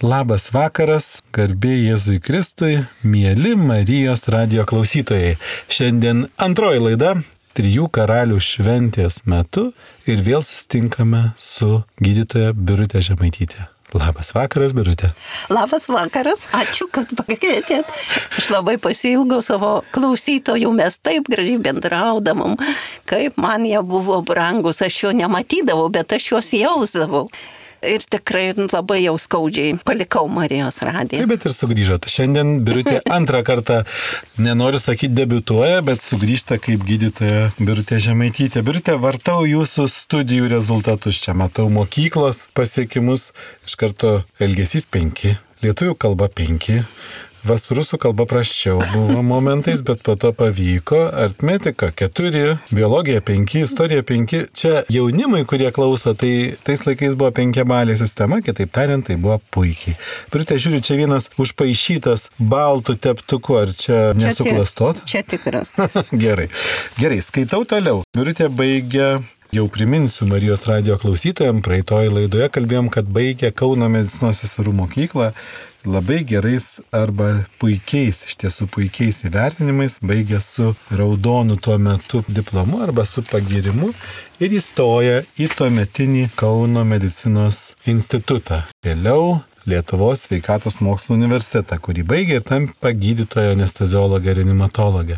Labas vakaras, garbė Jėzui Kristui, mieli Marijos radijo klausytojai. Šiandien antroji laida Trijų karalių šventės metu ir vėl susitinkame su gydytoja Birute Žemaityte. Labas vakaras, Birute. Labas vakaras, ačiū, kad pakvietėt. Aš labai pasiilgau savo klausytojų, mes taip gražiai bendraudamom, kaip man jie buvo brangus, aš jo nematydavau, bet aš juos jausdavau. Ir tikrai labai jau skaudžiai palikau Marijos radiją. Taip, bet ir sugrįžot. Šiandien Birutė antrą kartą, nenoriu sakyti debiutuoja, bet sugrįžta kaip gydytoja Birutė Žemaitytė. Birutė, vartau jūsų studijų rezultatus. Čia matau mokyklos pasiekimus. Iš karto elgesys 5, lietuvių kalba 5. Rusų kalba prasčiau buvo momentais, bet po to pavyko. Aritmetika 4, biologija 5, istorija 5. Čia jaunimui, kurie klauso, tai tais laikais buvo 5-balė sistema, kitaip tariant, tai buvo puikiai. Birute, žiūriu, čia vienas užpaišytas baltų teptuku, ar čia nesuklastot? Čia tikras. Gerai, skaitau toliau. Birute baigia. Jau priminsiu Marijos radijo klausytojams, praeitoje laidoje kalbėjom, kad baigė Kauno medicinos seserų mokyklą labai gerais arba puikiais, iš tiesų puikiais įvertinimais, baigė su raudonu tuo metu diplomu arba su pagyrimu ir įstoja į tuometinį Kauno medicinos institutą. Vėliau Lietuvos sveikatos mokslų universitetą, kurį baigė ir tampa gydytoja anesteziologė, reanimatologė.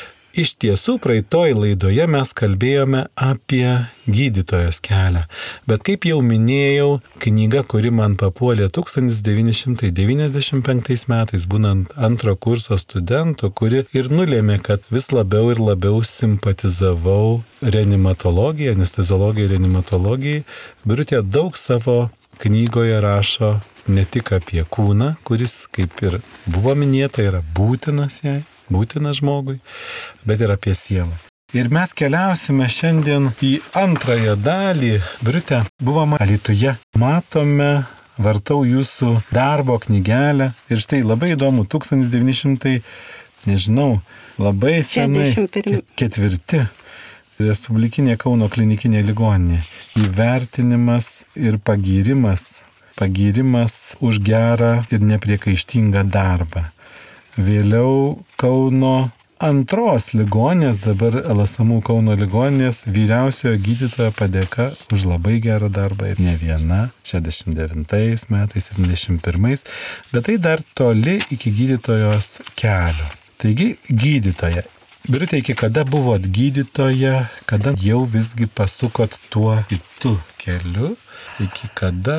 Iš tiesų, praeitoj laidoje mes kalbėjome apie gydytojos kelią, bet kaip jau minėjau, knyga, kuri man papuolė 1995 metais, būnant antro kurso studentu, kuri ir nulėmė, kad vis labiau ir labiau simpatizavau reanimatologijai, anesteziologijai ir reanimatologijai. Birutė daug savo knygoje rašo ne tik apie kūną, kuris, kaip ir buvo minėta, yra būtinas žmogui, bet ir apie sielą. Ir mes keliausime šiandien į antrąją dalį. Birute, buvome Alytuje. Matome, vartau jūsų darbo knygelę. Ir štai labai įdomu, 1900, labai senai, 4. Respublikinė Kauno klinikinė ligoninė. Įvertinimas ir pagyrimas už gerą ir nepriekaištingą darbą. Vėliau Kauno antros ligoninės, dabar LSMU Kauno ligoninės, vyriausiojo gydytojo padėka už labai gerą darbą ir ne viena, 69 metais, 71, bet tai dar toli iki gydytojos kelio. Taigi, gydytoja. Birute, iki kada buvot gydytoja, kada jau visgi pasukot tuo kitu keliu? Iki kada?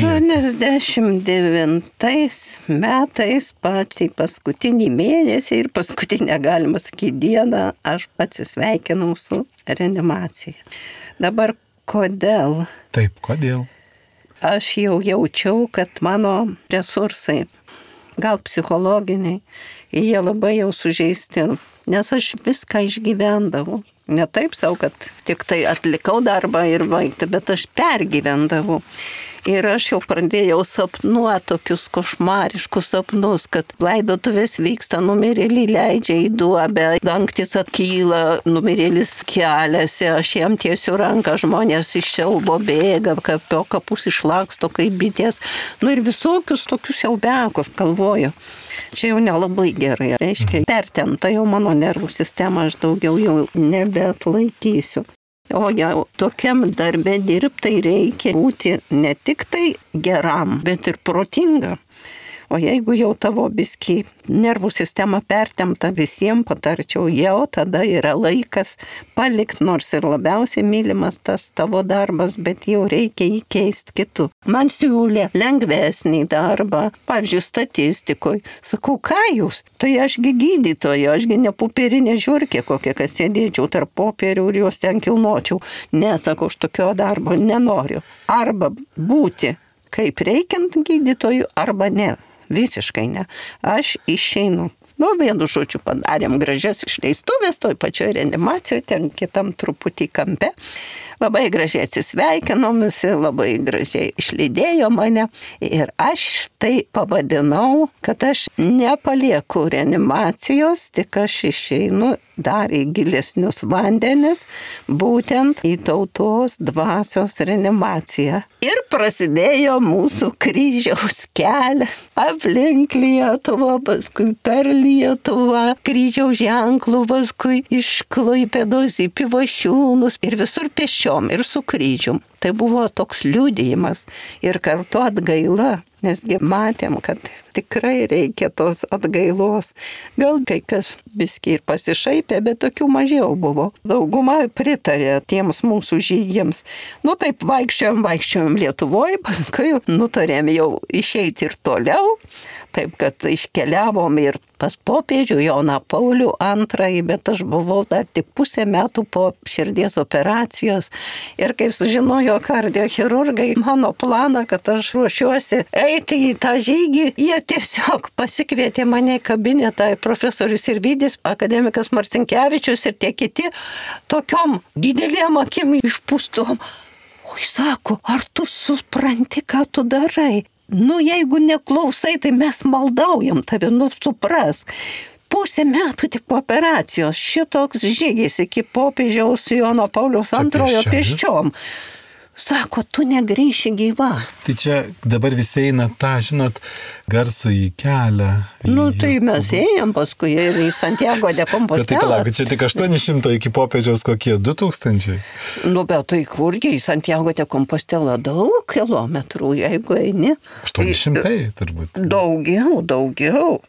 89 metais, patį paskutinį mėnesį ir paskutinę, galima sakyti, dieną aš atsisveikinau su reanimacija. Dabar kodėl? Taip, kodėl? Aš jau jaučiau, kad mano resursai, gal psichologiniai, jie labai jau sužeisti, nes aš viską išgyvendavau. Ne taip savo, kad tik tai atlikau darbą ir baigti, bet aš pergyvendavau. Ir aš jau pradėjau sapnuoti tokius košmariškus sapnus, kad laidotuvės vyksta, numirėlį leidžia į duobę, dangtis atkyla, numirėlis keliasi, aš jam tiesiu ranką, žmonės iš siaubo bėga, kapus išlaksto kaip bitės. Ir visokius tokius siaubekus galvoju. Čia jau nelabai gerai, reiškia, pertempta jau mano nervų sistema, aš daugiau jau nebeatlaikysiu. O jau tokiam darbe dirbtai reikia būti ne tik tai geram, bet ir protinga. O jeigu jau tavo biski nervų sistema pertempta, visiems patarčiau, jau tada yra laikas palikti, nors ir labiausiai mylimas tas tavo darbas, bet jau reikia jį keisti kitų. Man siūlė lengvesnį darbą, pavyzdžiui, statistikoje. Sakau, ką jūs? Tai ašgi gydytoja, ašgi ne popierinė žiurkė kokia, kad sėdėčiau tarp popierių ir juos ten kilnočiau. Ne, sakau, aš tokio darbo nenoriu. Arba būti kaip reikiant gydytojų, arba ne. Visiškai ne. Aš išeinu. Vienu žodžiu padarėm gražias išleistuvės, toj pačioj reanimacijoje, ten kitam truputį kampe. Labai gražiai atsisveikinom, visi labai gražiai išlydėjo mane. Ir aš tai pavadinau, kad aš nepalieku reanimacijos, tik aš išeinu dar į gilesnius vandenis, būtent į tautos dvasios reanimaciją. Ir prasidėjo mūsų kryžiaus kelias aplink Lietuvą, paskui per Lietuvą, kryžiaus ženklų, paskui iš Klaipėdos į Pivašiūnus ir visur pėsčiom ir su kryžium. Tai buvo toks liudijimas ir kartu atgaila, nesgi matėm, kad tikrai reikia tos atgailos. Gal kai kas biskį ir pasišaipė, bet tokių mažiau buvo. Dauguma pritarė tiems mūsų žygiams. Taip vaikščiojom Lietuvoje, paskui nutarėm jau išeiti ir toliau. Taip, kad iškeliavom ir pas popiežių Joną Paulių II, bet aš buvau dar tik pusę metų po širdies operacijos. Ir kaip sužinojo kardiochirurgai mano planą, kad aš ruošiuosi eiti į tą žygį, jie tiesiog pasikvietė mane į kabinetą, profesorius Irvidis, akademikas Marcinkevičius ir tie kiti, tokiom didelėm akim išpūstom. Oi, sako, ar tu supranti, ką tu darai? Jeigu neklausai, tai mes maldaujam tave, suprask. Pusę metų tik po operacijos, šitoks žygis iki popiežiaus Jono Pauliaus II pėsčiom. Sako, tu negrįši gyva. Tai čia dabar visi eina tą, žinot, garsų į kelią. Tai mes ėjom paskui ir į Santiago de Compostela. Bet tai palauk, čia tik 800 iki popiežiaus kokie 2000? Bet tai kurgi į Santiago de Compostela daug kilometrų, jeigu eini. 800 turbūt. Daugiau.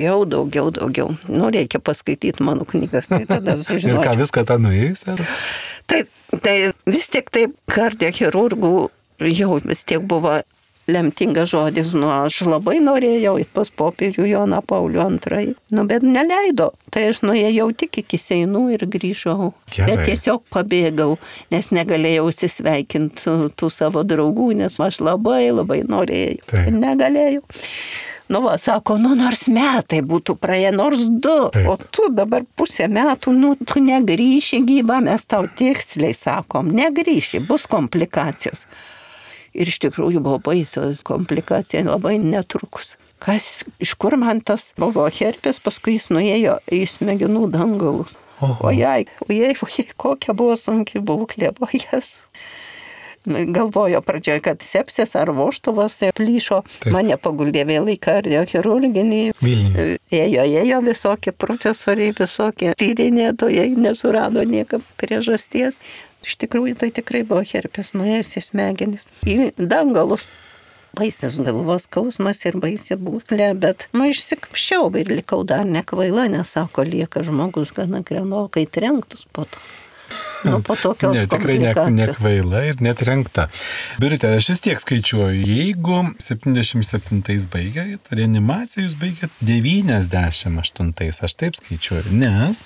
Reikia paskaityti mano knygas, tai tada sužinoti. Ir ką, viską tą nuėjus, ar? Tai vis tiek taip kardiochirurgų jau vis tiek buvo lemtingas žodis, aš labai norėjau į pas popiežių Joną Paulių II, bet neleido. Tai aš nuėjau tik iki Seinų ir grįžau. Gerai. Bet tiesiog pabėgau, nes negalėjau įsisveikinti tų savo draugų, nes aš labai norėjau. Taip. Negalėjau. Sako, nors metai būtų praėję, nors 2, Taip. o tu dabar pusę metų, tu negrįši gyva, mes tau tiksliai sakom, negrįši, bus komplikacijos. Ir iš tikrųjų buvo baisios komplikacija, labai netrukus. Iš kur man tas buvo herpes, paskui jis nuėjo į smegenų dangalus. Ojai, kokia buvo sunki būklė, ojas. Galvojo pradžioje, kad sepsis ar voštuvas plyšo. Taip. Mane paguldė vėl į kardiochirurginį. Vilniuje. Ėjo visokie profesoriai, visokie tyrinėtojai, nesurado niekam priežasties. Iš tikrųjų, tai tikrai buvo herpes, nuėjęs į smegenis. Į dangalus. Baisės galvos skausmas ir baisė būklė, bet išsikapščiau ir likau dar nekvaila, nes sako, lieka žmogus gana krenokai trenktus po to. Po tokios komplikacijos. Tikrai nekvaila ir netrenkta. Birute, aš vis tiek skaičiuoju, jeigu 77 baigėt, reanimaciją jūs baigėt 98, aš taip skaičiuoju, nes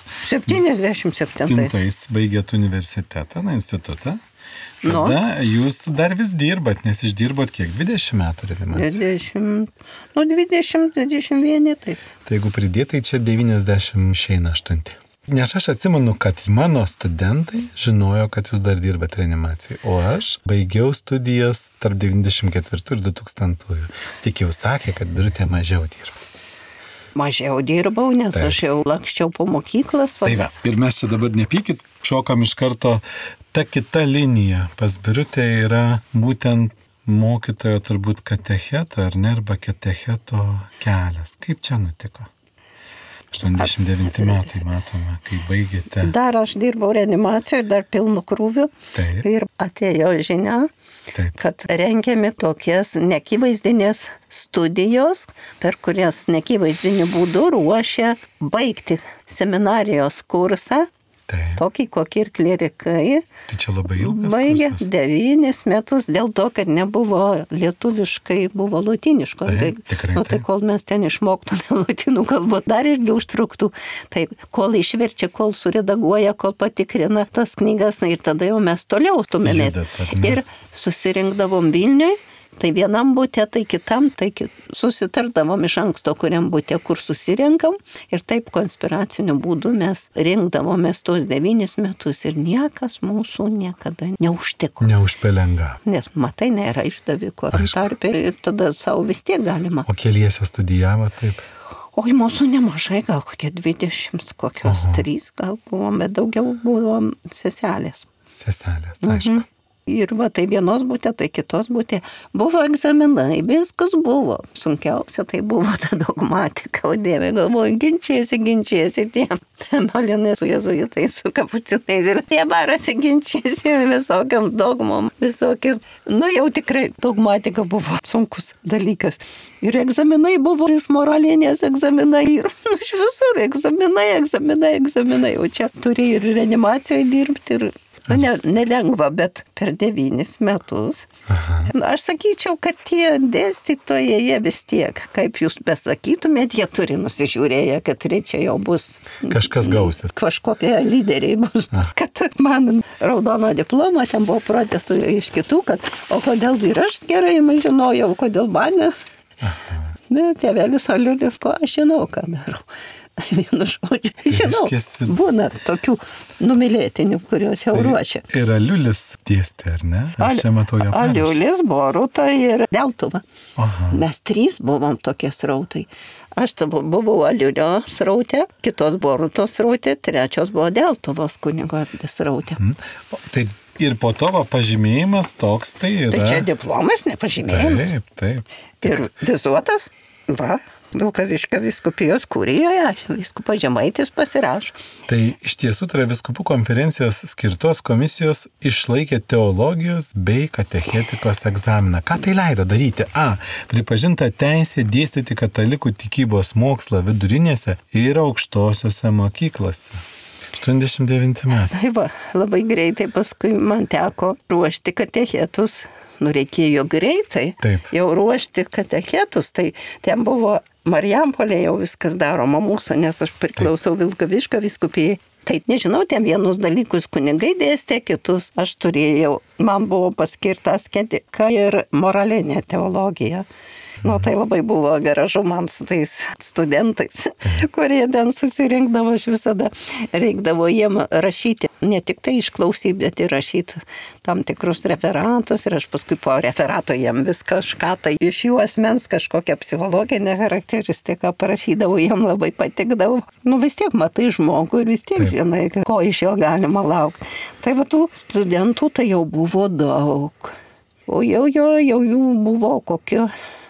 77 baigėt universitetą, institutą. Tada jūs dar vis dirbat, nes išdirbot kiek? 20 metų reanimacijos? 20-21, taip. Tai jeigu pridėtai, čia 90 išeina 8. Nes aš atsimenu, kad mano studentai žinojo, kad jūs dar dirbat reanimacijai, o aš baigiau studijas tarp 94 ir 2000. Tik jau sakė, kad Birutė mažiau dirba. Mažiau dirbau, nes Taip. Aš jau lakščiau po mokyklas. Ir mes čia dabar nepykit, šokam iš karto. Ta kita linija pas Birutę yra būtent mokytojo turbūt katecheto, ar ne, arba katecheto kelias. Kaip čia nutiko? 89 metai matome, kai baigėte. Dar aš dirbau reanimacijoje, dar pilnu krūviu. Taip. Ir atėjo žinia, Taip. kad rengiami tokias neakivaizdinės studijos, per kurias neakivaizdiniu būdu ruošia baigti seminarijos kursą. Taip. Tokį, kokį ir klierikai. Tai čia labai ilgas baigė kursas. 9 metus dėl to, kad nebuvo lietuviškai, buvo lotiniško. Tikrai. Tai kol mes ten išmoktume lotynų kalbą, dar irgi užtruktų. Tai kol išverčia, kol suredaguoja, kol patikrina tas knygas, ir tada jau mes toliau stumėmės. Ir susirinkdavom Vilniui. Tai vienam būte, tai kitam, susitardavom iš anksto, kuriam būte, kur susirenkam. Ir taip konspiraciniu būdu mes rinkdavomės tos 9 metus ir niekas mūsų niekada neužtiko. Neužpelenga. Nes matai, nėra išdaviko tarpe ir tada savo vis tiek galima. O keliese studijavo taip? Oi, mūsų nemažai, gal kokie 20, kokios 3 gal buvom, bet daugiau buvom seselės. Seselės, aišku. Ir va, tai vienos būtė, tai kitos būtė. Buvo egzaminai, viskas buvo. Sunkiausia tai buvo ta dogmatika, o Dieve, galvoju, ginčiasi tie malinai su jezuitai, su kapucinais. Ir jie barasi ginčiasi visokiam dogmom, visokiam. Nu jau tikrai dogmatika buvo sunkus dalykas. Ir egzaminai buvo iš moralinės egzaminai, ir iš visur egzaminai. O čia turi ir reanimacijoje dirbti, ir nelengva, bet per 9 metus. Aš sakyčiau, kad tie dėstytojai, jie vis tiek, kaip jūs besakytumėt, jie turi nusižiūrėję, kad čia jau bus kažkas gausis. Kažkokie lyderiai bus. Kad man raudono diplomą, ten buvo protestų iš kitų, kad o kodėl ir aš gerai žinojau, kodėl mane. Bet tėvelis Aliulis, ko aš žinau, ką darau. Vienu žodžiu, žinau, būna tokių numylėtinių, kuriuos jau ruošia. Ir Aliulis dėstė, ar ne? Aš čia matau jo parašą. Aliulis, Boruta ir Deltuva. Mes 3 buvom tokie srautai. Aš buvau Aliulio srautė, kitos Borutos srautė, 3 buvo Deltuvos kunigo srautė. Tai ir po to pažymėjimas toks tai yra. Tai čia diplomas, ne pažymėjimas. Taip. Ir vizuotas, Vilkaviškio vyskupijos kurijoje, vyskupas Žemaitis pasirašo. Tai iš tiesų tai yra vyskupų konferencijos skirtos komisijos išlaikė teologijos bei katechetikos egzaminą. Ką tai leido daryti? Pripažinta teisė dėstyti katalikų tikybos mokslą vidurinėse ir aukštosiose mokyklose. 89 metai. Tai va, labai greitai paskui man teko ruošti katechetus. Reikėjo greitai jau ruošti katechetus, tai ten buvo Marijampolė jau viskas daroma mūsų, nes aš priklausau Vilkaviškio vyskupijai. Tai nežinau, ten vienus dalykus kunigai dėstė, kitus aš turėjau, man buvo paskirtas katechetika ir moralinė teologija. Tai labai buvo gražu man su tais studentais, kurie ten susirinkdavo, aš visada reikdavo jiem rašyti, ne tik tai išklausyti, bet ir rašyti tam tikrus referatus ir aš paskui po referato jiem vis kažką tai iš jų asmens kažkokią psichologinę charakteristiką parašydavau, jiem labai patikdavo. Vis tiek matai žmogų ir vis tiek žinai, ko iš jo galima laukti. Tai va tų studentų tai jau buvo daug, o jau jų buvo kokie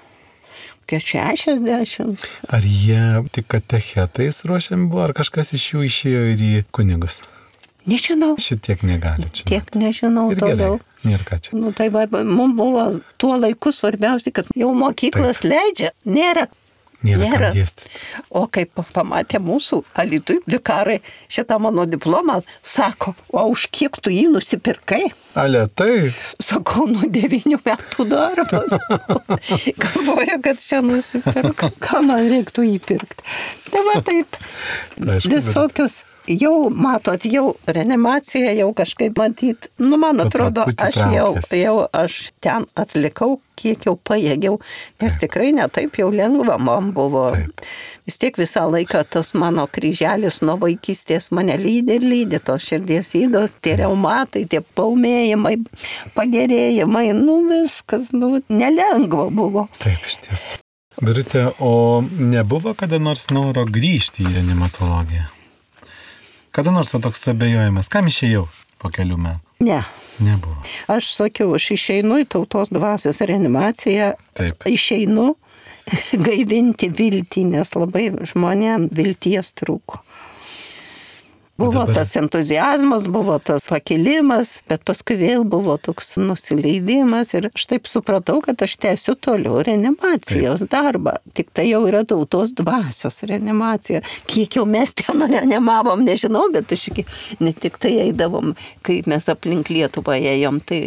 60. Ar jie tik katechetais ruošiami buvo, ar kažkas iš jų išėjo ir į kunigus? Nežinau. Šitiek negali čia. Tiek nežinau ir toliau. Nėra ką čia. Tai va, mums buvo tuo laiku svarbiausia, kad jau mokyklas leidžia, nėra Nėra kam dėstyti. O kaip pamatė mūsų Alytui vikarai šitą mano diplomą, sako, o už kiek tu jį nusipirkai? Tai? Sakau, 9 metų darbas. Galvoja, kad čia nusipirka, ką man reiktų įpirkti. Tai va taip, visokios. Jau, matot, jau reanimacija, jau kažkaip matyt, man atrodo, aš ten atlikau, kiek jau pajėgiau, nes tikrai ne taip jau lengva man buvo. Vis tiek visą laiką tas mano kryželis nuo vaikystės mane lydi, tos širdies ydos, tie reumatai, tie paumėjimai, pagerėjimai, viskas, nelengva buvo. Taip, iš tiesų. Birute, o nebuvo kada nors noro grįžti į reanimatologiją? Kada nors toks abejojimas, kam išėjau po kelių metų? Ne. Nebuvo. Aš sakiau, aš išeinu į tautos dvasios reanimaciją. Taip. Išeinu gaivinti viltį, nes labai žmonėm vilties trūko. Buvo tas entuziazmas, buvo tas pakilimas, bet paskui vėl buvo toks nusileidimas ir aš taip supratau, kad aš tęsiu toliau reanimacijos darbą. Tik tai jau yra tautos dvasios reanimacija. Kiek jau mes ten reanimavom, nežinau, bet aš ne tik tai eidavom, kai mes aplink Lietuvą ėjom, tai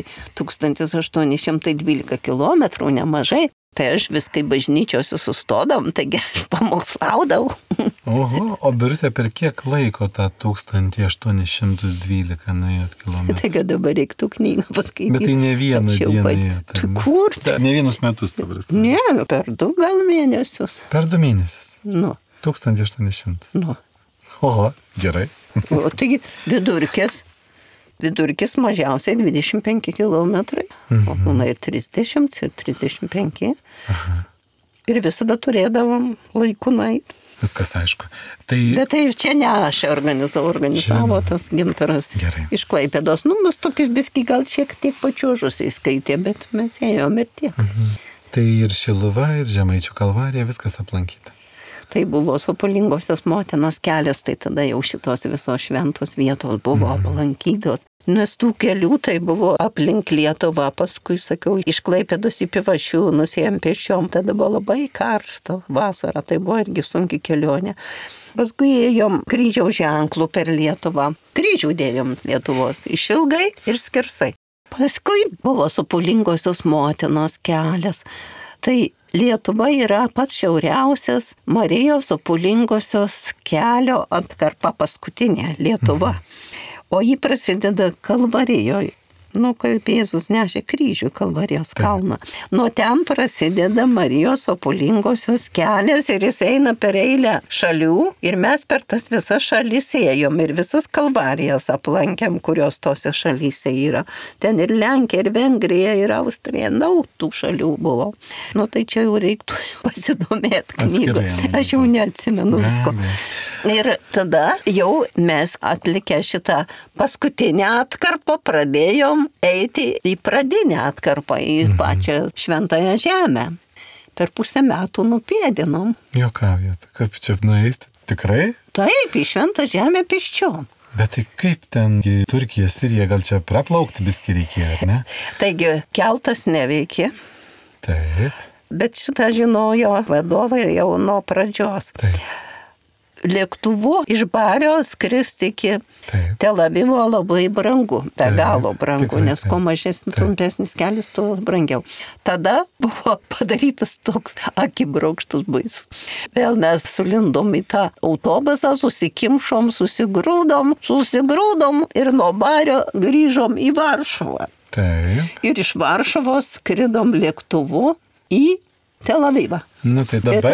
1812 kilometrų, nemažai. Tai aš viskai bažnyčiose sustodam, taigi aš pamokslaudavau. Oho, o Birute, per kiek laiko tą 1812 nuėjot kilometrų? Taigi dabar reiktų knygą paskaityti. Bet tai ne vieną dieną ėjot. Kur? Ne vienus metus, ta prasme. Ne, per 2 gal mėnesius. Per 2 mėnesius? 1800. Oho, gerai. O taigi vidurkis mažiausiai 25 kilometrai, o būna ir 30, ir 35. Ir visada turėdavom laiku nueiti. Viskas aišku. Tai... Bet tai čia ne aš organizavo tas Gintaras. Gerai. Iš Klaipėdos. Mes tokius biskį gal šiek tiek pačiožusiai skaitė, bet mes ėjom ir tiek. Tai ir Šiluva, ir Žemaičių Kalvarija, viskas aplankyta. Tai buvo Sopulingosios motinos kelias, tai tada jau šitos visos šventos vietos buvo aplankytos. Nes tų kelių tai buvo aplink Lietuvą, paskui, sakiau, iš Klaipėdos į Pivašiūnus ėjom pešiom, tada buvo labai karšta vasara, tai buvo irgi sunki kelionė. Paskui ėjom kryžiaus ženklų per Lietuvą, kryžių dėjom Lietuvos išilgai ir skersai. Paskui buvo Sopulingosios motinos kelias. Tai Lietuva yra pats šiauriausias Marijos Sopulingosios kelio atkarpa, paskutinė Lietuva. O jį prasideda Kalvarijoje. Kaip Jėzus nešė kryžių Kalvarijos kalną. Nuo ten prasideda Marijos Sopulingosios kelias ir jis eina per eilę šalių ir mes per tas visas šalis ėjom ir visas Kalvarijas aplankėm, kurios tose šalyse yra. Ten ir Lenkija, ir Vengrija, ir Austrija, tų šalių buvo. Tai čia jau reiktų pasidomėti knygą. Aš jau neatsimenu visko. Ir tada jau mes atlikę šitą paskutinę atkarpą pradėjom eiti į pradinę atkarpą, į pačią šventąją žemę. Per pusę metų nupėdinom. Juokaujat, kaip čia nueisti? Tikrai? Taip, į šventą žemę pėsčiom. Bet tai kaip ten Turkija, Sirija, gal čia praplaukti biskį reikėjo, ar ne? Taigi, keltas neveikė. Taip. Bet šitą žinojo vadovai jau nuo pradžios. Taip. Lėktuvu iš Bario skristi iki Tel Avivo labai brangu, be galo brangu, tikrai, nes kuo mažesnis, trumpesnis kelias, tuo brangiau. Tada buvo padarytas toks akibraukštus baisus. Vėl mes sulindom į tą autobusą, susikimšom, susigrūdom ir nuo Bario grįžom į Varšuvą. Taip. Ir iš Varšuvos skridom lėktuvu į Tel Avivą. Tai dabar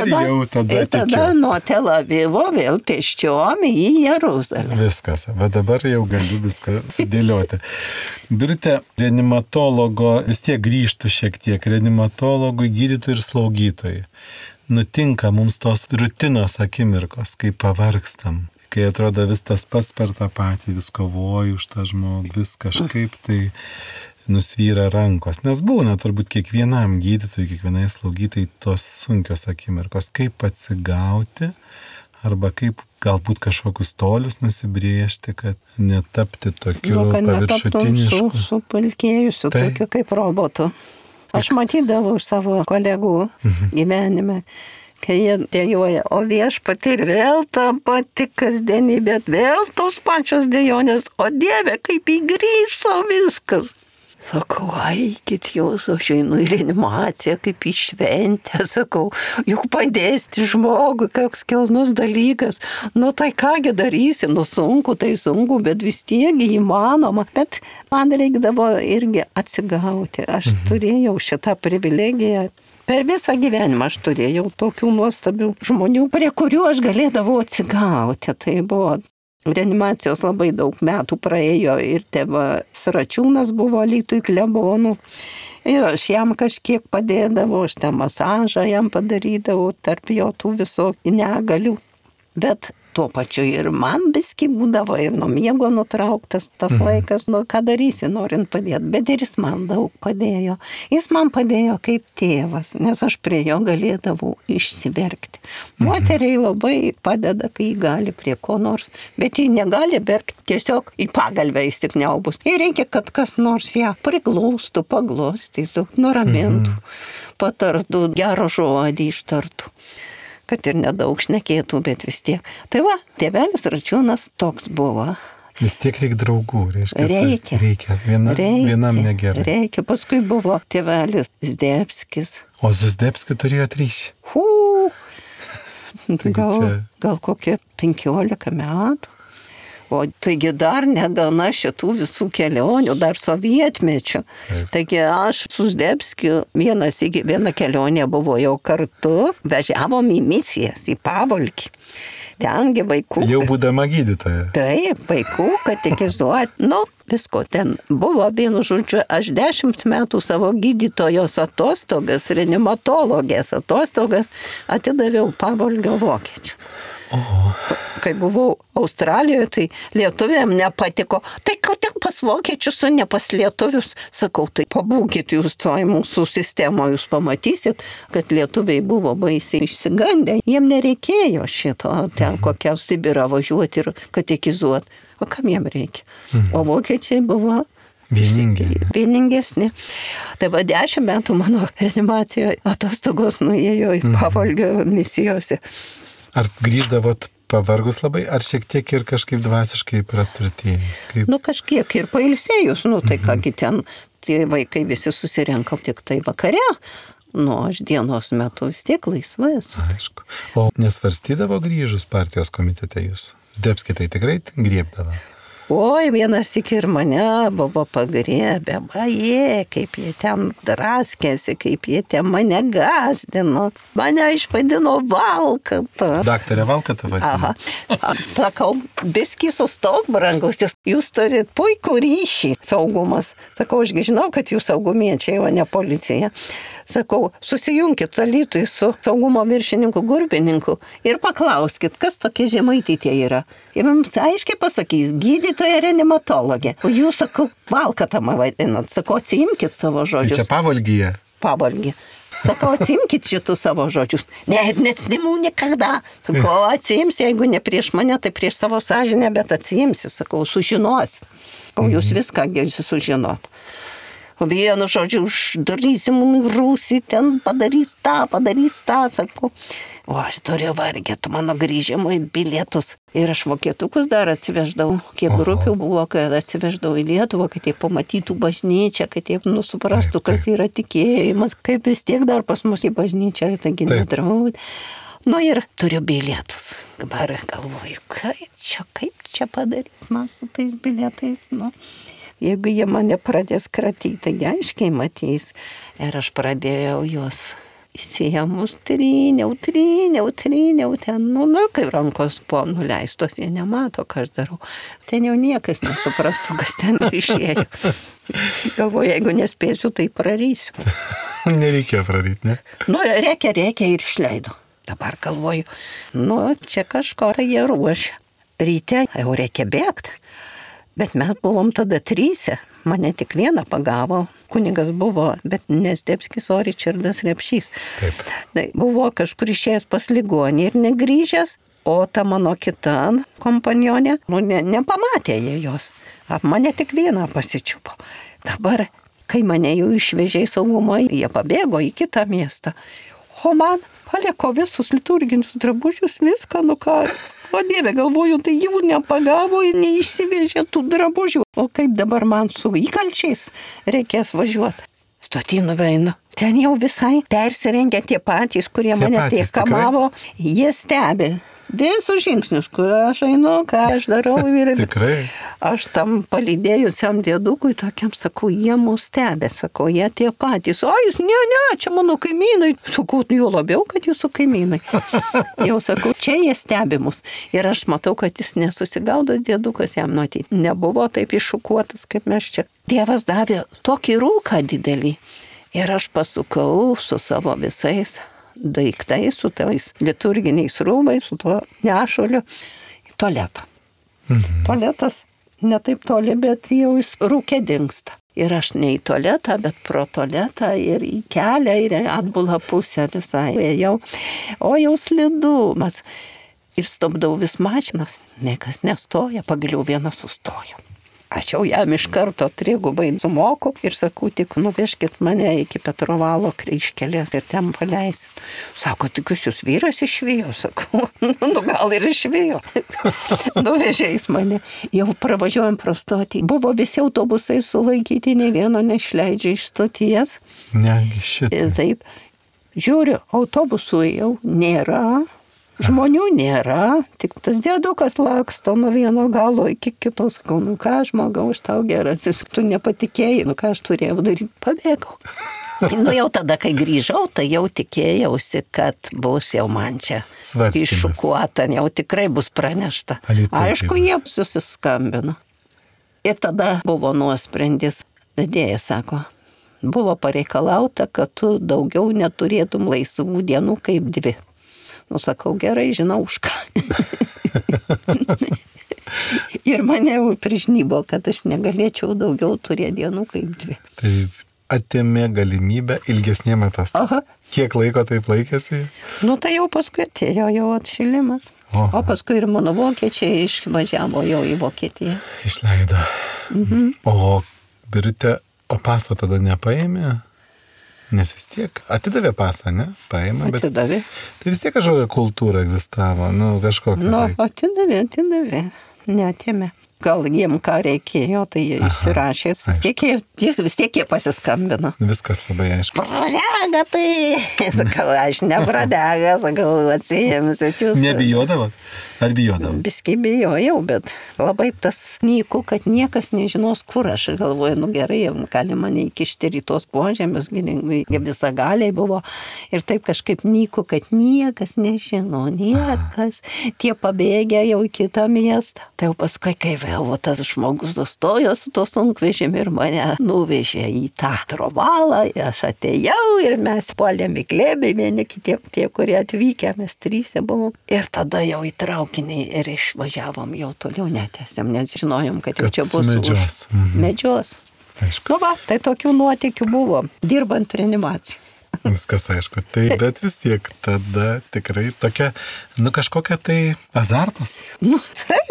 tada nuo Tel Avivo vėl pėsčiom į Jeruzalę. Viskas, bet dabar jau galiu viską sudėlioti. Birute, reanimatologo, vis tiek grįžtų šiek tiek, reanimatologui, gydytojui ir slaugytojui. Nutinka mums tos rutinos akimirkos, kai pavargstam, kai atrodo vis tas pats per tą patį, vis kovoju už tą žmogų, vis kažkaip tai nusvyra rankos, nes būna turbūt kiekvienam gydytojui, kiekvienai slaugytojai tos sunkios akimirkos, kaip atsigauti arba kaip galbūt kažkokius tolius nusibrėžti, kad netapti tokiu paviršutinišku. Supalkėjusiu, tokiu kaip robotu. Aš matydavau savo kolegų gyvenime, kai jie dėjoja, o Viešpatie ir vėl ta pati kasdienybė, vėl tos pačios dėjonės, o Dieve, kaip įgrįžo viskas. Sakau, eikit jūs, aš einu į reanimaciją, kaip į šventę, sakau, juk padėsti žmogui, koks kilnus dalykas. Tai kągi darysi, sunku, tai sunku, bet vis tiek įmanoma. Bet man reikdavo irgi atsigauti. Aš turėjau šitą privilegiją. Per visą gyvenimą aš turėjau tokių nuostabių žmonių, prie kurių aš galėdavau atsigauti. Tai buvo reanimacijos labai daug metų praėjo ir tėvas Račiūnas buvo Alytui klebonu. Ir aš jam kažkiek padėdavau, aš tą masažą jam padarydavau, tarp jo tų visokių negalių. Bet tuo pačiu ir man biskį būdavo ir nuo miego nutrauktas tas laikas, ką darysi, norint padėti. Bet ir jis man daug padėjo. Jis man padėjo kaip tėvas, nes aš prie jo galėdavau išsiverkti. Moteriai labai padeda, kai gali prie ko nors, bet ji negali verkti tiesiog į pagalvę įsikniaubus. Ir reikia, kad kas nors ją priglaustų, paglostytų, nuramintų, patartų, gerą žodį ištartų. Kad ir nedaug šnekėtų, bet vis tiek. Tai va, tėvelis Račiūnas toks buvo. Vis tiek reikia draugų, reikia. Vienam negerai. Reikia. Paskui buvo tėvelis Zdebskis. O su Zdebskiu turėjo ryšį? Gal kokie 15 metų. O taigi dar negana šitų visų kelionių, dar sovietmečių. Taigi aš su Ždebskiu vieną kelionę buvo jau kartu, vežiavom į misijas, į Pavolgį. Tengi vaikų. Jau būdama gydytoja. Taip, vaikų katekizuoti. Visko ten buvo, vienu žodžiu, aš 10 metų savo gydytojos atostogas, reanimatologės atostogas atidaviau Pavolgio vokiečių. Oho. Kai buvau Australijoje, tai lietuviam nepatiko. Tai kodėl pas vokiečius, o ne pas lietuvius? Sakau, tai pabūkit jūs toj mūsų sistemoje, jūs pamatysit, kad lietuviai buvo baisiai išsigandę. Jiem nereikėjo šito, ten kokią Sibirą važiuoti ir katekizuoti. O kam jiem reikia? O vokiečiai buvo vieningesni. Tai va 10 metų mano reanimacijoje atostogos nuėjo į Pavolgio misijose. Ar grįždavot pavargus labai, ar šiek tiek ir kažkaip dvasiškai praturtėjus? Kažkiek ir pailsėjus, tai kągi ten tie vaikai visi susirenka tik tai vakare. Aš dienos metu vis tiek laisva esu. Aišku. O nesvarstydavo grįžus partijos komitete jūs? Ždebskį tai tikrai griebdavo? Oi, vienas iki ir mane buvo pagriebę, kaip jie ten draskėsi, kaip jie ten mane gazdino. Mane išvadino Valkata. Daktarė Valkata vadino. Aha. Sakau, biskį sustok, brangusis, jūs turit puikų ryšį, saugumas. Sakau, ašgi žinau, kad jūs saugumiečiai, o ne policija. Sakau, susijunkit Alytui su saugumo viršininku Gurbininku ir paklauskit, kas tokie žemaitytie yra. Ir jums aiškiai pasakys, gydytoja reanimatologė. O jūs, sakau, Valkata man vadinat. Sakau, atsiimkit savo žodžius. Tai čia Pavolgyje? Pavolgy. Sakau, atsiimkit šitus savo žodžius. Neatsiimu niekada. Sakau, atsiims, jeigu ne prieš mane, tai prieš savo sąžinę, bet atsiimsi. Sakau, sužinosit. Sakau, jūs viską gėlisi sužinot. O vienu žodžiu, uždarysim rūsį, ten padarys tą, sakau. O aš turiu vargėtų mano grįžimo į bilietus. Ir aš vokietukus dar atsiveždavau. Kiek grupių buvo, kad atsiveždavau į Lietuvą, kad jie pamatytų bažnyčią, kad jie suprastų, kas yra tikėjimas, kaip vis tiek dar pas mus į bažnyčią, taigi nedraud. Ir turiu bilietus. Dabar galvoju, kaip čia padaryti man su tais bilietais, Jeigu jie mane pradės kratyti, tai aiškiai matys. Ir aš pradėjau juos įsijėmus, tryniau ten, kaip rankos po nuleistos, jie nemato, ką aš darau. Ten jau niekas nesuprastų, kas ten išėjo. Galvoju, jeigu nespėsiu, tai prarysiu. Nereikėjo praryti, ne? Reikia ir išleido. Dabar galvoju, čia kažko tai jie ruošia. Ryte jau reikia bėgti. Bet mes buvom tada 3, mane tik vieną pagavo, kunigas buvo, bet ne Ždebskis, o Ričardas Repšys. Taip. Tai buvo kažkur išėjęs pas ligonį ir negrįžęs, o ta mano kita kompanionė, nepamatė jie jos. Mane tik vieną pasičiupo. Dabar, kai mane jau išvežė į saugumą, jie pabėgo į kitą miestą. O man paliko visus liturginius drabužius, viską, O Dieve, galvoju, tai jų nepagavo ir neišsivežė tų drabužių. O kaip dabar man su įkalčiais reikės važiuoti? Stotį nuveinu. Ten jau visai persirengę tie patys, kurie mane tiek kamavo, jie stebi. Visus žingsnius, kur aš einu, ką aš darau. Ir Tikrai. Aš tam palydėjusiam dėdukui tokiam sakau, jie mus stebė, sakau, jie tie patys. O jis, ne, čia mano kaimynai. Sakau, jo labiau, kad jūsų kaimynai. Jau sakau, čia jie stebi mus. Ir aš matau, kad jis nesusigaudo, dėdukas jam matyti. Nebuvo taip iššukuotas, kaip mes čia. Tėvas davė tokį rūką didelį. Ir aš pasukau su savo visais daiktai, su tais liturginiais rūbais, su tuo nešuliu į tualetą. Tualetas ne taip toli, bet jau jis rūke dingsta. Ir aš ne į tualetą, bet pro tualetą ir į kelią, ir atbulą pusę visai ėjau. O jau slidumas. Ir stabdau vis mašinas, niekas nestoja, pagaliau viena sustojo. Aš jau jam iš karto 3 sumoku ir sakau, tik nuvežkit mane iki Petrovalo kryžkelės ir ten paleisit. Sako, tik jūs vyras išvijo, sakau, gal ir išvijo. Nuvežė jis mane, jau pravažiuojam pro stotį. Buvo visi autobusai sulaikyti, nei vieno neišleidžia iš stoties. Negi šitą. Taip, žiūriu, autobusų jau nėra. Žmonių nėra, tik tas dėdukas laksto nuo vieno galo iki kitos. Sakau, nu ką, žmogau, aš tau gerasis, tu nepatikėjai, nu ką aš turėjau daryti, pabėgau. Nu jau tada, kai grįžau, tai jau tikėjausi, kad bus jau man čia iššukuota, jau tikrai bus pranešta. Aišku, jie susiskambino. Ir tada buvo nuosprendis. Vedėjas sako, buvo pareikalauta, kad tu daugiau neturėtum laisvų dienų kaip 2. Nu sakau, gerai, žinau už ką. Ir mane prižnybo, kad aš negalėčiau daugiau turėti dienų kaip 2. Taip. Atėmė galimybę ilgesniem atostogom. Kiek laiko taip laikėsi? Nu tai jau paskui atėjo jau atšilimas. O paskui ir mano vokiečiai išvažiavo jau į Vokietiją. Išleido. O Birutė, o paso tada nepaėmė? Nes vis tiek atidavė pasą, ne? Paėmė, bet... Atidavė. Tai vis tiek kažkokia kultūra egzistavo, nu kažkokia. Nu, atidavė. Neatėmė. Gal jiem ką reikėjo, tai jie išsirašė. Vis tiek jie pasiskambino. Viskas labai aišku. Pradega tai. Sakau, aš ne pradega, sakau, atsijėmsiu jūs. Nebijodavot? Ar bijodavot? Biskį bijojau, bet labai tas nyku, kad niekas nežinos, kur aš. Galvoju, nu gerai, gali mane įkišti rytos požemės, jie visa galiai buvo. Ir taip kažkaip nyku, kad niekas nežino, niekas. Tie pabėgė jau į kitą miestą. Tai jau paskui, kai vėl tas žmogus sustojo su to sunkvežimiu ir mane nuvežė į tą trovalą, aš atėjau ir mes puolėm į glėbį, vieni kitie, tie, kurie atvykę, mes 3 buvom. Ir tada jau įtraukėm ir išvažiavom, jau toliau netęsėm, nes žinojom, kad jau čia bus medžios. Medžios. Aišku. Nu va, tai tokių nuotykių buvo, dirbant reanimaciją. Viskas aišku, tai bet vis tiek tada tikrai tokia, nu kažkokia tai azartas. Nu taip,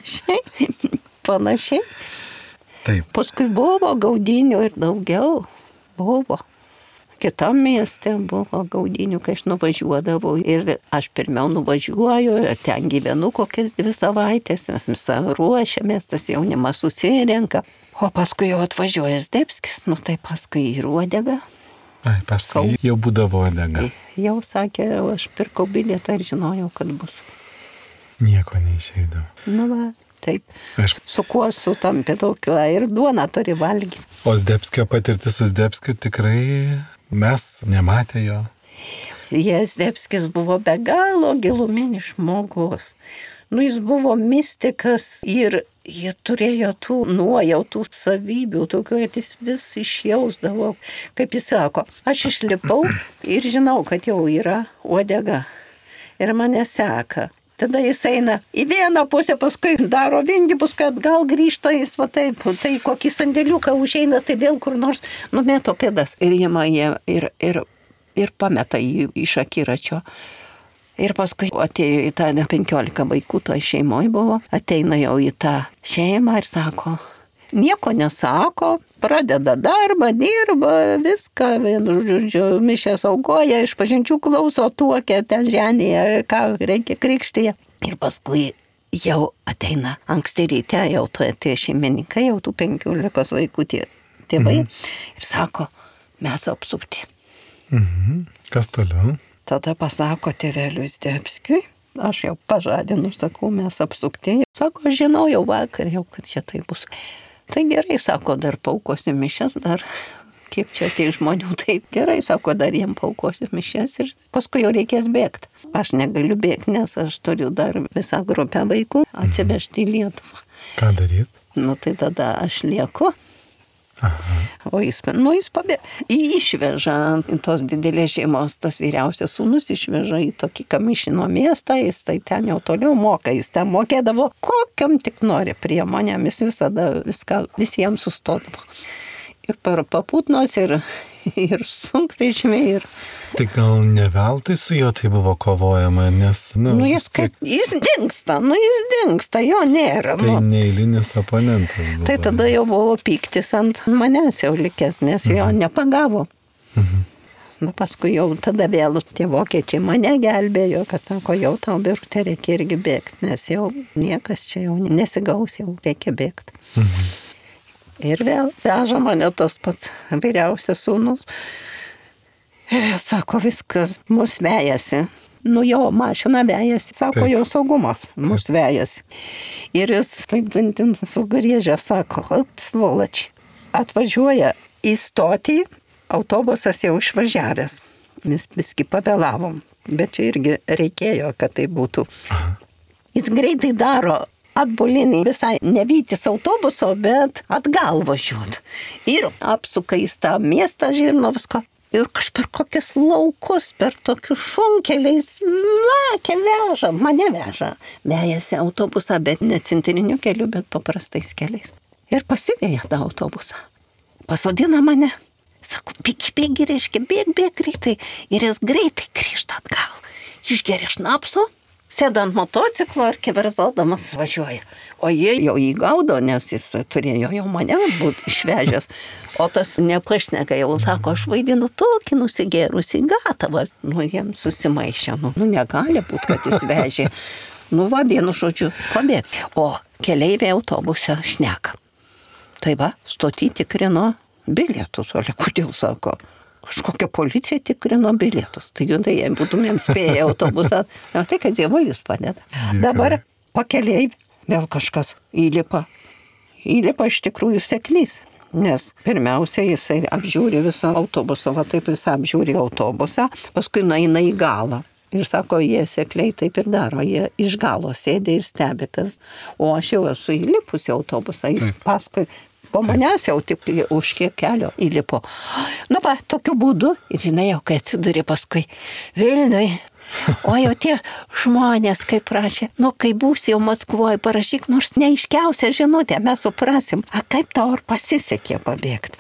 panašiai. Taip. Paskui buvo gaudynių ir daugiau buvo. Kitam mieste buvo gaudynių, kai aš nuvažiuodavau ir aš pirmiau nuvažiuoju ir ten gyvenu kokias 2 savaitės, mes visą ruošiamės, tas jaunimas susirenka, o paskui jau atvažiuoja Zdebskis, nu tai paskui į Uodegą. Ai, paskui jau būdavo Uodega. Jau sakė, aš pirkau bilietą ir žinojau, kad bus. Nieko neišeidavo. Nu va, taip. Su kuo sutampi tokio ir duoną turi valgyti. O Zdebskio patirtis su Zdebskiu tikrai... Mes nematė jo. Zdebskis buvo be galo giluminis žmogus. Nu, jis buvo mistikas ir jie turėjo tų nuojautų savybių, tokio, kad jis vis išjausdavo, kaip jis sako, aš išlipau ir žinau, kad jau yra Uodega ir mane seka. Tada jis eina į vieną pusę, paskui daro vingibus, kad gal grįžta jis va taip, tai kokį sandėliuką užeina, tai vėl kur nors numeto pėdas ir ir pameta jį iš akiračio. Ir paskui atėjo į tą 15 vaikų, tai šeimoje buvo, ateina jau į tą šeimą ir sako, nieko nesako, pradeda darbą, dirba, viską, žodžiu, mišęs aukoja, išpažinčių klauso, tuokia ten žemėje, ką reikia krikštyje. Ir paskui jau ateina anksti ryte, jau tie šeimininkai, jau tų 15 vaikų tėvai, ir sako, mes apsupti. Kas toliau? Tada pasako tėveliui Zdebskiui, aš jau pažadinu, sakau, mes apsupti. Sako, aš žinau jau vakar, jau kad čia tai bus. Tai gerai, sako, dar paukosi mišes, dar kiek čia tai žmonių, tai gerai, sako, dar jiem paukosi mišes ir paskui jau reikės bėgti. Aš negaliu bėgti, nes aš turiu dar visą grupę vaikų atsivežti į Lietuvą. Ką daryti? Nu tai tada aš lieku. Aha. O jis išveža tos didelės šeimos, tas vyriausias sūnus išveža į tokį Kamišino miestą, jis tai ten jau toliau moka, jis ten mokėdavo kokiam tik nori priemonėmis, visada viską visiems sustodavo. Ir per paputnos, ir sunkvežimį, ir... Tai gal ne veltui su juo tai buvo kovojama, nes... Jis dingsta, jo nėra. Tai neeilinis oponentas buvo. Tai tada jau buvo pyktis ant manęs jau likęs, nes jo nepagavo. Paskui jau tada vėl tie vokiečiai mane gelbėjo, kas sako, jau tau Birutė reikia irgi bėgti, nes jau niekas čia jau nesigaus, jau reikia bėgti. Ir vėl veža mane tas pats vyriausias sūnus. Ir vėl sako, viskas mus vejasi. Jau mašina vejasi, sako, Taip. jau saugumas mus vejasi. Ir jis taip dantim sugriežė, sako, svolačiai. Atvažiuoja į stotį, autobusas jau išvažiavęs. Mes viski pavėlavom, bet čia irgi reikėjo, kad tai būtų. Jis greitai daro atbulinį, visai nevytis autobuso, bet atgal važiuot. Ir apsuka į tą miestą Žirnovsko. Ir kažper kokias laukus, per tokius šunkeliais, lakė veža, mane veža. Vejasi autobusą, bet ne centriniu keliu, bet paprastais keliais. Ir pasivėja tą autobusą. Pasodina mane. Sako, bėgi, reiškia, bėg greitai. Ir jis greitai grįžta atgal. Išgeria šnapso. Sėda ant motociklo ir keverzodamas važiuoja. O jie jau jį gaudo, nes jis turėjo jau mane būti išvežęs. O tas nepašneka, jau sako, aš vaidinu tokį nusigėrusį gatavą. Jiems susimaišė. Negali būti, kad jis vežė. Vienu žodžiu, pabėg. O keleiviai autobuse šneka. Tai stotį tikrino bilietus. O kodėl sako? Kažkokia policija tikrino bilietus. Tai judai, jei būtumėm spėję autobusą, tai kad dievulis padeda. Dabar pakeliai vėl kažkas įlipa. Įlipa iš tikrųjų seklys. Nes pirmiausia, jisai apžiūri visą autobusą, taip jis apžiūri autobusą, paskui nueina į galą. Ir sako, jie sekliai taip ir daro, jie iš galo sėdė ir stebi, kas. O aš jau esu įlipus į autobusą, jis paskui. Po manęs jau tik už kiek kelio įlipo. Tokiu būdu. Ir jinai jau, kai atsidurė paskui Vilniui. O jau tie žmonės, kaip prašė, kai būsi jau Maskvoje, parašyk nors neaiškiausią žinutę, mes suprasim. Kaip tau ar pasisekė pabėgti?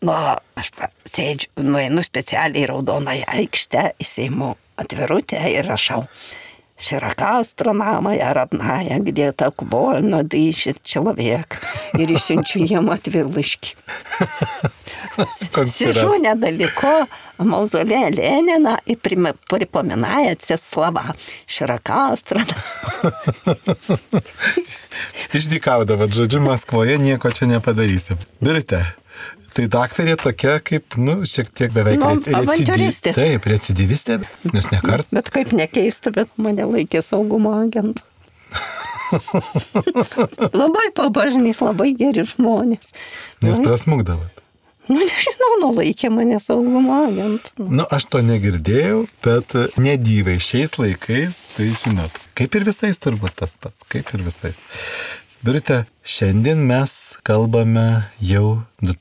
Aš sėdžiu, nueinu specialiai į Raudonąją aikštę, į Seimo atvirutę ir rašau. Широка страна моя родная, где так вольно дышит человек. Ir išsiunčiu jiem atvirlaiškį. Сижу недалеко, мавзолея Ленина, и припоминает все слова. Широка страна. Išdykaudavot, žodžiu, Maskvoje nieko čia nepadarysim. Birute, tai daktarė tokia kaip, šiek tiek beveik avantiūristė. Taip, recidivistė, nes nekart. Bet kaip nekeista, bet mane laikė saugumo agentu. Labai pabažnys, labai geri žmonės. Nes prasmukdavot. Nežinau, laikė mane saugumo agentu. Aš to negirdėjau, bet nedyvai šiais laikais, tai žinot, kaip ir visais turbūt tas pats, kaip ir visais. Birute, šiandien mes kalbame jau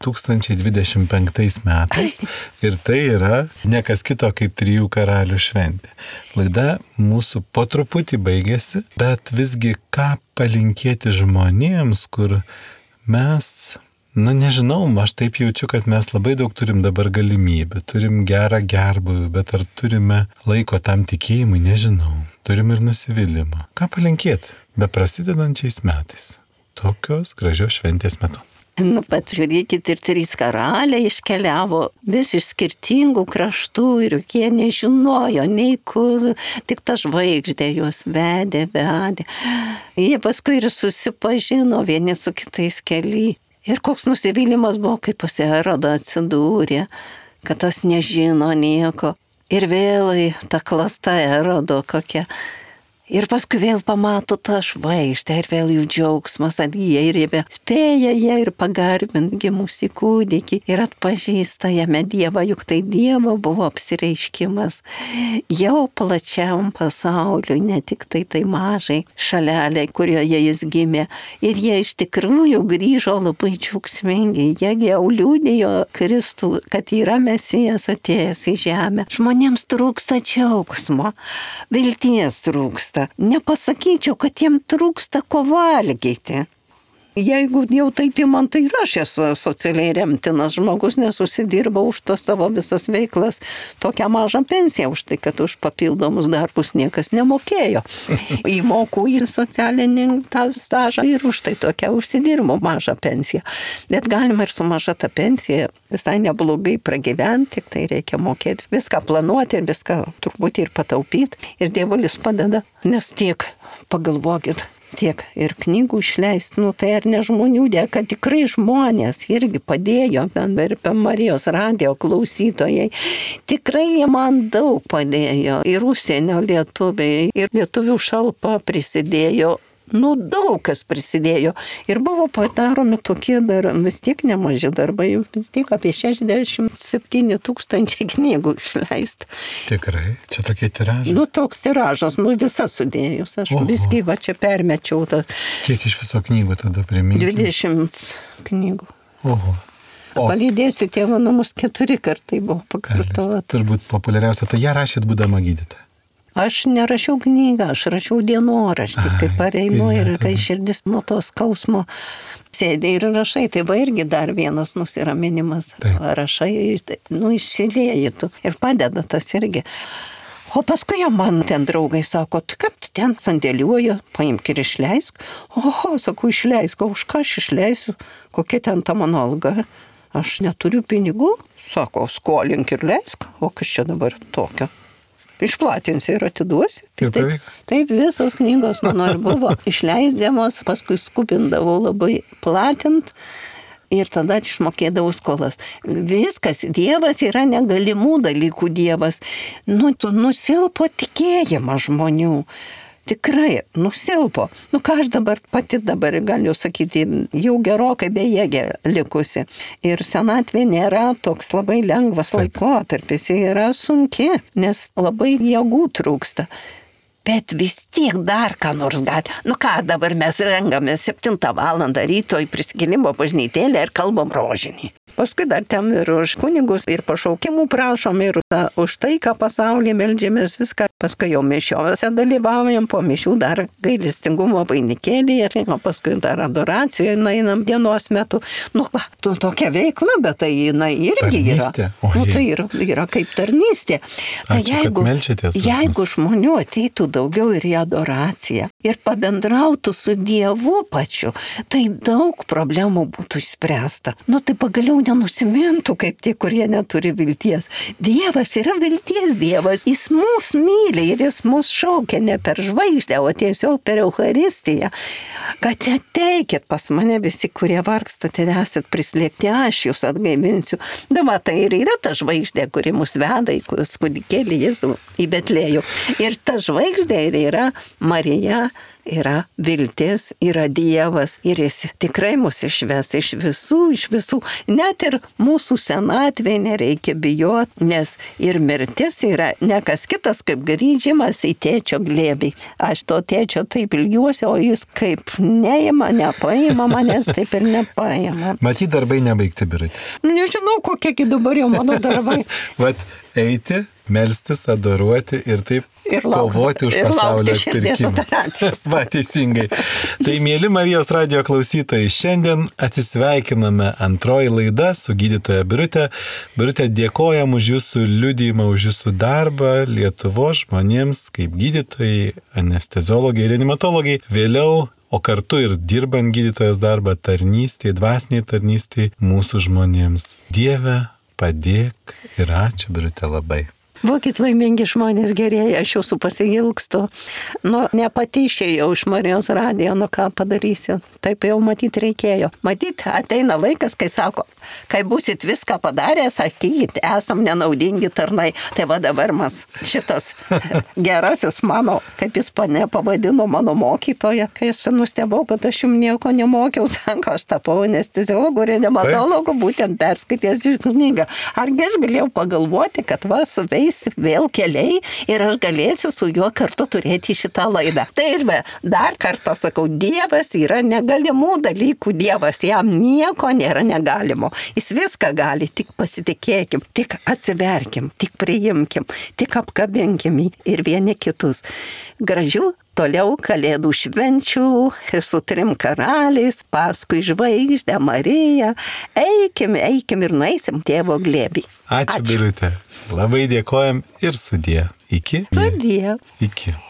2025 metais ir tai yra ne kas kito kaip Trijų karalių šventė. Laida mūsų po truputį baigėsi, bet visgi ką palinkėti žmonėms, kur mes, nežinau, aš taip jaučiu, kad mes labai daug turim dabar galimybių, turim gerą gerbuvį, bet ar turime laiko tam tikėjimui, nežinau, turim ir nusivylimą. Ką palinkėti? Be prasidedančiais metais. Tokios gražios šventės metu. Bet žiūrėkit, ir 3 karaliai iškeliavo vis iš skirtingų kraštų ir jie nežinojo nei kur, tik ta žvaigždė juos vedė. Jie paskui ir susipažino vieni su kitais kely. Ir koks nusivylimas buvo, kai pas Erodą atsidūrė, kad tas nežino nieko. Ir vėl ta klasta Erodo kokia. Ir paskui vėl pamato tą žvaigždę ir vėl jų džiaugsmas atgyja ir jie spėja jie ir pagarbint gimusį kūdikį ir atpažįsta jame Dievą, juk tai Dievo buvo apsireiškimas jau plačiam pasauliui, ne tik tai mažai šaleliai, kurioje jis gimė. Ir jie iš tikrųjų grįžo labai džiaugsmingi, jie jau liudijo Kristų, kad yra Mesijas atėjęs į žemę. Žmonėms trūksta džiaugsmo, vilties trūksta. Nepasakyčiau, kad jiem trūksta ko valgyti. Jeigu jau taip įman, tai ir aš esu socialiai remtinas žmogus, nes užsidirba už tas savo visas veiklas tokią mažą pensiją, už tai, kad už papildomus darbus niekas nemokėjo. Įmokų į socialinį tą stažą ir už tai tokią užsidirbo mažą pensiją. Bet galima ir su maža ta pensija visai neblogai pragyventi, tik tai reikia mokėti viską planuoti ir viską turbūt ir pataupyti. Ir Dievulis padeda, nes tiek pagalvokit. tiek ir knygų išleisti, tai ar ne žmonių dėka, tikrai žmonės irgi padėjo, ir per Marijos radijo klausytojai, tikrai jie man daug padėjo, ir užsienio lietuviai, ir lietuvių šalpa prisidėjo. Daug kas prisidėjo. Ir buvo padaromi tokie dar, vis tiek nemaži darbai, vis tiek apie 67 000 knygų išleista. Tikrai, čia tokie tiražai. Toks tiražas, visas sudėjus. Aš viskai va čia permečiau. Kiek iš viso knygų tada priminti? 20 knygų. Oho. Palydėsiu tėvo namus 4 kartai buvo pakartota. Turbūt populiariausia, tai ją rašėt būdama gydytoja. Aš nerašiau knygą, aš rašiau dienoraštį, kai pareinu ir kai širdis nuo to skausmo sėdė ir rašai, tai va irgi dar vienas nusiraminimas. Rašai, išsilieji tu ir padeda tas irgi. O paskui man ten draugai sako, kaip tu ten sandėliuoji, paimk ir išleisk. Oho, sakau, išleisk, o už ką aš išleisiu, kokia ten ta mano alga? Aš neturiu pinigų, sako, skolink ir leisk, o kas čia dabar tokio? Išplatinsi ir atiduosi. Taip visos knygos mano ir buvo išleisdamos, paskui skubindavau labai platint ir tada išmokėdavau skolas. Viskas, Dievas yra negalimų dalykų Dievas. Nusilpo tikėjimą žmonių. Tikrai, nusilpo. Ką aš dabar galiu sakyti, jau gerokai bejėgė likusi. Ir senatvė nėra toks labai lengvas laikotarpis, yra sunki, nes labai jėgų trūksta. Bet vis tiek dar ką nors gali. Ką dabar mes rengiamės 7 valandą ryto į prisikėlimo bažnytėlę ir kalbam rožinį. Paskui dar ten ir už kunigus, ir pašaukimų prašom, ir už tai, ką pasaulyje meldžiamės viską. Paskui jau mišiuose dalyvaujam, po mišių dar gailestingumo vainikėlėje, paskui dar adoracijoje einam dienos metu. Tokia veikla, bet tai irgi yra. Tai yra kaip tarnystė. Tai jeigu žmonių ateitų daugiau ir į adoraciją ir pabendrautų su Dievu pačiu, tai daug problemų būtų išspręsta. Tai pagaliau nenusimintų kaip tie, kurie neturi vilties. Dievas yra vilties Dievas. Jis mus myli ir jis mus šaukia ne per žvaigždę, o tiesiog per Eucharistiją. Kad ateikit pas mane visi, kurie vargstate, esat prislėgti, aš jūs atgaivinsiu. Tai ir yra ta žvaigždė, kuri mus veda į kūdikėlį Jėzų į Betlėjų. Ir ta žvaigždė ir yra Marija, yra viltis, yra Dievas ir jis tikrai mus išves iš visų. Net ir mūsų senatvėje nereikia bijoti, nes ir mirtis yra ne kas kitas kaip grįžimas į tėčio glėbį. Aš to tėčio taip ilgiuosi, o jis kaip nepaima manęs, taip ir nepaima. Matyt, darbai nebaigti, Birutė. Nežinau, kokie dabar jau mano darbai. Eiti, melstis, adoruoti ir taip kovoti už pasaulio atpirkimą. Teisingai. Tai mėly Marijos radijo klausytojai, šiandien atsisveikiname antroji laida su gydytoja Birutė. Birutė, dėkojam už jūsų liudijimą, už jūsų darbą Lietuvos žmonėms kaip gydytojai, anesteziologai, reanimatologai. Vėliau, o kartu ir dirbant gydytojos darbą tarnystėje, dvasiniai tarnystėje mūsų žmonėms. Dieve, padėk ir ačiū, Birutė, labai. Būkit laimingi žmonės, gerieji, aš jūsų pasigilgstu. Ne pati išėjau iš Marijos radijo, ką padarysi. Taip jau matyt reikėjo. Matyt, ateina laikas, kai sako, kai būsit viską padaręs, ateikit, esam nenaudingi tarnai. Tai va dabar mas šitas gerasis mano, kaip jis pavadino mano mokytoja, kai aš nustebau, kad aš jums nieko nemokiau, sako, aš tapau anesteziologu, reanimatologu, būtent perskaitęs knygą. Argi aš galėjau pagalvoti, kad suveis vėl keliai ir aš galėsiu su juo kartu turėti šitą laidą. Tai ir dar kartą sakau, Dievas yra negalimų dalykų Dievas, jam nieko nėra negalimo. Jis viską gali, tik pasitikėkim, tik atsiverkim, tik priimkim, tik apkabinkim ir vieni kitus. Gražių toliau kalėdų švenčių su 3 karaliais, paskui žvaigždę Mariją. Eikim ir nueisim tėvo glėbį. Ačiū. Birutė. Labai dėkojam ir sudie. Iki. Sudie. Iki.